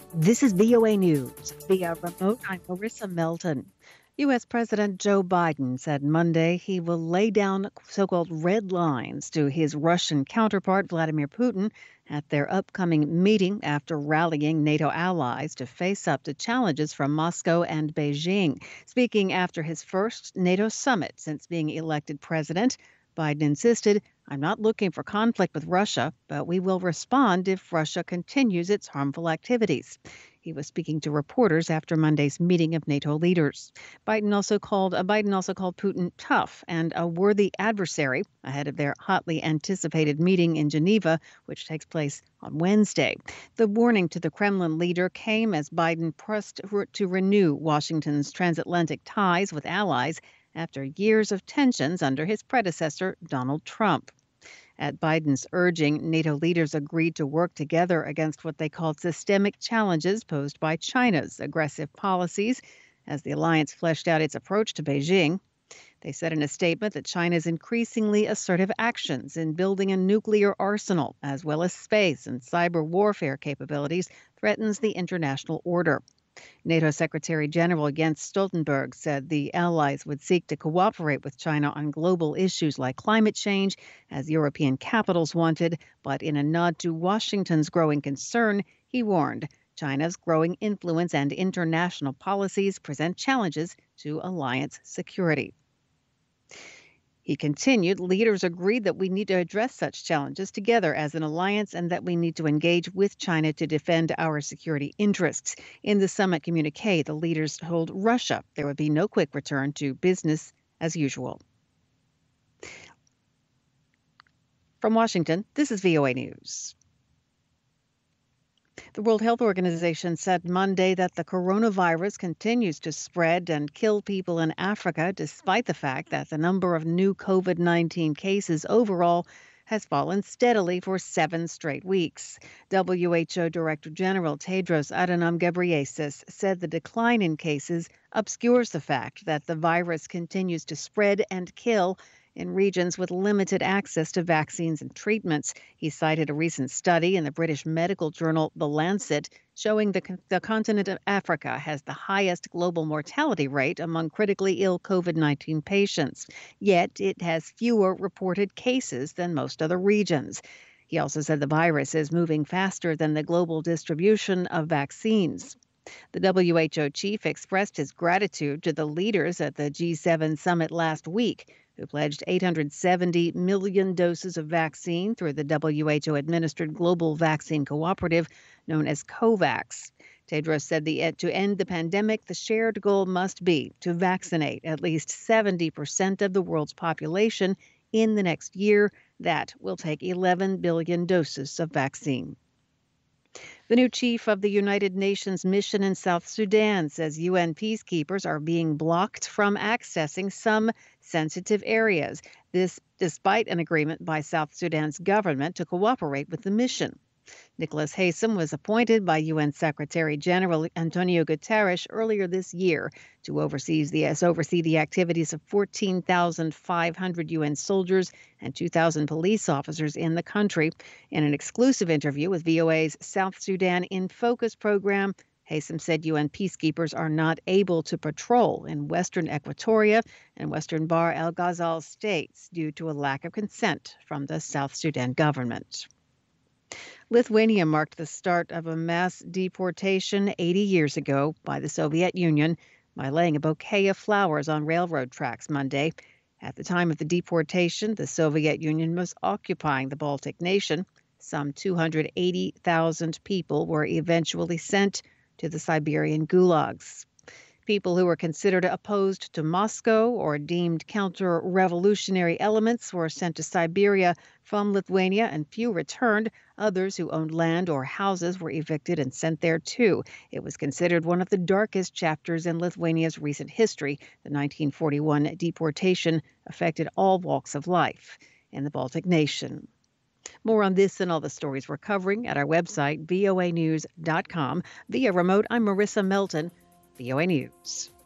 This is VOA News. Via remote, I'm Marissa Melton. U.S. President Joe Biden said Monday he will lay down so called red lines to his Russian counterpart, Vladimir Putin, at their upcoming meeting after rallying NATO allies to face up to challenges from Moscow and Beijing. Speaking after his first NATO summit since being elected president, Biden insisted, I'm not looking for conflict with Russia, but we will respond if Russia continues its harmful activities. He was speaking to reporters after Monday's meeting of NATO leaders. Biden also called Putin tough and a worthy adversary ahead of their hotly anticipated meeting in Geneva, which takes place on Wednesday. The warning to the Kremlin leader came as Biden pressed to renew Washington's transatlantic ties with allies after years of tensions under his predecessor, Donald Trump. At Biden's urging, NATO leaders agreed to work together against what they called systemic challenges posed by China's aggressive policies as the alliance fleshed out its approach to Beijing. They said in a statement that China's increasingly assertive actions in building a nuclear arsenal, as well as space and cyber warfare capabilities, threatens the international order. NATO Secretary General Jens Stoltenberg said the allies would seek to cooperate with China on global issues like climate change, as European capitals wanted. But in a nod to Washington's growing concern, he warned China's growing influence and international policies present challenges to alliance security. He continued, leaders agreed that we need to address such challenges together as an alliance and that we need to engage with China to defend our security interests. In the summit communique, the leaders told Russia there would be no quick return to business as usual. From Washington, this is VOA News. The World Health Organization said Monday that the coronavirus continues to spread and kill people in Africa, despite the fact that the number of new COVID-19 cases overall has fallen steadily for 7 straight weeks. WHO Director General Tedros Adhanom Ghebreyesus said the decline in cases obscures the fact that the virus continues to spread and kill in regions with limited access to vaccines and treatments. He cited a recent study in the British medical journal The Lancet showing the continent of Africa has the highest global mortality rate among critically ill COVID-19 patients, yet it has fewer reported cases than most other regions. He also said the virus is moving faster than the global distribution of vaccines. The WHO chief expressed his gratitude to the leaders at the G7 summit last week, who pledged 870 million doses of vaccine through the WHO-administered Global Vaccine Cooperative known as COVAX. Tedros said to end the pandemic, the shared goal must be to vaccinate at least 70% of the world's population in the next year. That will take 11 billion doses of vaccine. The new chief of the United Nations mission in South Sudan says UN peacekeepers are being blocked from accessing some sensitive areas. This despite an agreement by South Sudan's government to cooperate with the mission. Nicholas Haysom was appointed by UN Secretary General Antonio Guterres earlier this year to oversee the activities of 14,500 UN soldiers and 2,000 police officers in the country. In an exclusive interview with VOA's South Sudan in Focus program, Haysom said UN peacekeepers are not able to patrol in western Equatoria and western Bahr el Ghazal states due to a lack of consent from the South Sudan government. Lithuania marked the start of a mass deportation 80 years ago by the Soviet Union by laying a bouquet of flowers on railroad tracks Monday. At the time of the deportation, the Soviet Union was occupying the Baltic nation. Some 280,000 people were eventually sent to the Siberian gulags. People who were considered opposed to Moscow or deemed counter-revolutionary elements were sent to Siberia from Lithuania, and few returned. Others who owned land or houses were evicted and sent there too. It was considered one of the darkest chapters in Lithuania's recent history. The 1941 deportation affected all walks of life in the Baltic nation. More on this and all the stories we're covering at our website, voanews.com. Via remote, I'm Marissa Melton, VOA News.